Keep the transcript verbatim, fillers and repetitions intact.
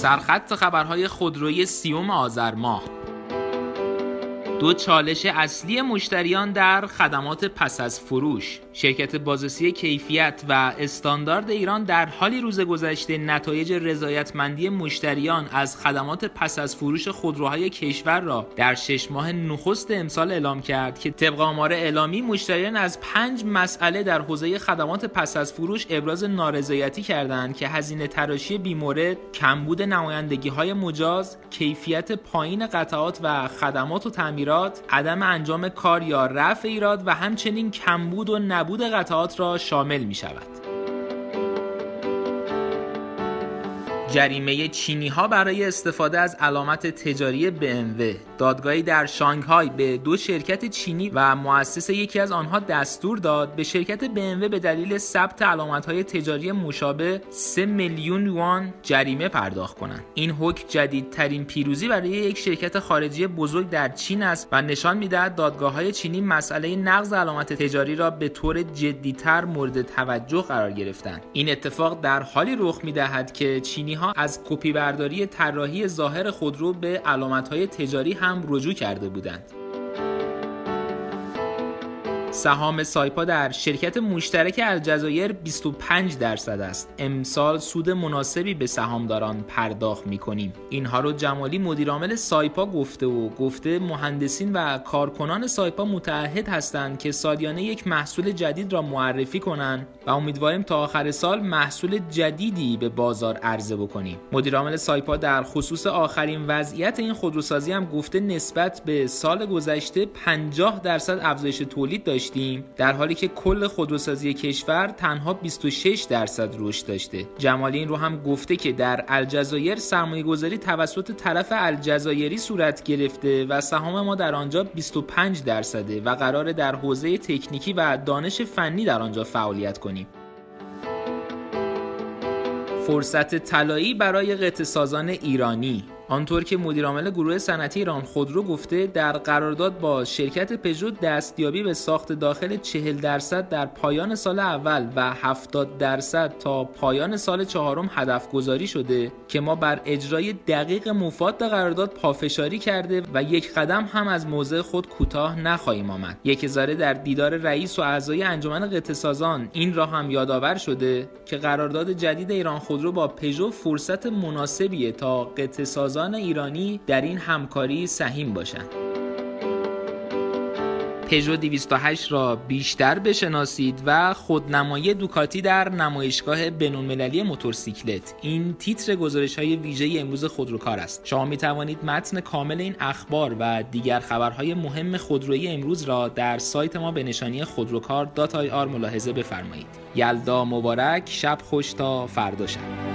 سرخط خبرهای خودرویی سیوم آذر ماه. دو چالش اصلی مشتریان در خدمات پس از فروش. شرکت بازرسی کیفیت و استاندارد ایران در حالی روز گذشته نتایج رضایتمندی مشتریان از خدمات پس از فروش خودروهای کشور را در شش ماه نخست امسال اعلام کرد که طبق آمار اعلامی مشتریان از پنج مسئله در حوزه خدمات پس از فروش ابراز نارضایتی کردند که هزینه تراشی بیمورد، کمبود نمایندگی‌های مجاز، کیفیت پایین قطعات و خدمات و تعمیر، عدم انجام کار یا رفع ایراد و همچنین کمبود و نبود قطعات را شامل می شود. جریمه چینی ها برای استفاده از علامت تجاری بی ام و. دادگاهی در شانگهای به دو شرکت چینی و مؤسس یکی از آنها دستور داد به شرکت بی ام و به دلیل ثبت علامت‌های تجاری مشابه سه میلیون یوان جریمه پرداخت کنند. این حکم جدیدترین پیروزی برای یک شرکت خارجی بزرگ در چین است و نشان می‌دهد دادگاه‌های چینی مسئله نقض علامت تجاری را به طور جدی‌تر مورد توجه قرار گرفتند. این اتفاق در حالی رخ می‌دهد که چینی ها از کپی برداری طراحی ظاهر خودرو به علامت‌های تجاری هم رجوع کرده بودند. سهام سایپا در شرکت مشترک الجزایر بیست و پنج درصد است. امسال سود مناسبی به سهامداران پرداخت می‌کنیم. اینها رو جمالی مدیر عامل سایپا گفته و گفته مهندسین و کارکنان سایپا متعهد هستند که سالیانه یک محصول جدید را معرفی کنند و امیدواریم تا آخر سال محصول جدیدی به بازار عرضه بکنیم. مدیر عامل سایپا در خصوص آخرین وضعیت این خودروسازی هم گفته نسبت به سال گذشته پنجاه درصد افزایش تولید داشت، در حالی که کل خودروسازی کشور تنها بیست و شش درصد رشد داشته. جمالی این رو هم گفته که در الجزایر سرمایه‌گذاری توسط طرف الجزایری صورت گرفته و سهام ما در آنجا بیست و پنج درصده و قراره در حوزه تکنیکی و دانش فنی در آنجا فعالیت کنیم. فرصت طلایی برای قطعه‌سازان ایرانی. آنطور که مدیر عامل گروه صنعتی ایران خودرو گفته در قرارداد با شرکت پژو دستیابی به ساخت داخل چهل درصد در پایان سال اول و هفتاد درصد تا پایان سال چهارم هدف گذاری شده که ما بر اجرای دقیق مفاد قرارداد پافشاری کرده و یک قدم هم از موضع خود کوتاه نخواهیم آمد. یک هزاره در دیدار رئیس و اعضای انجمن قطعه‌سازان این را هم یادآور شده که قرارداد جدید ایران خودرو با پژو فرصت مناسبیه تا قطعه‌سازان ایرانی در این همکاری سهیم باشند. پژو دویست و هشت را بیشتر بشناسید و خودنمایی دوکاتی در نمایشگاه بین‌المللی موتورسیکلت. این تیتر گزارش‌های ویژه امروز خودروکار است. شما می‌توانید متن کامل این اخبار و دیگر خبرهای مهم خودرویی امروز را در سایت ما به نشانی خودروکار دات آی آر ملاحظه بفرمایید. یلدا مبارک، شب خوش تا فردا شب.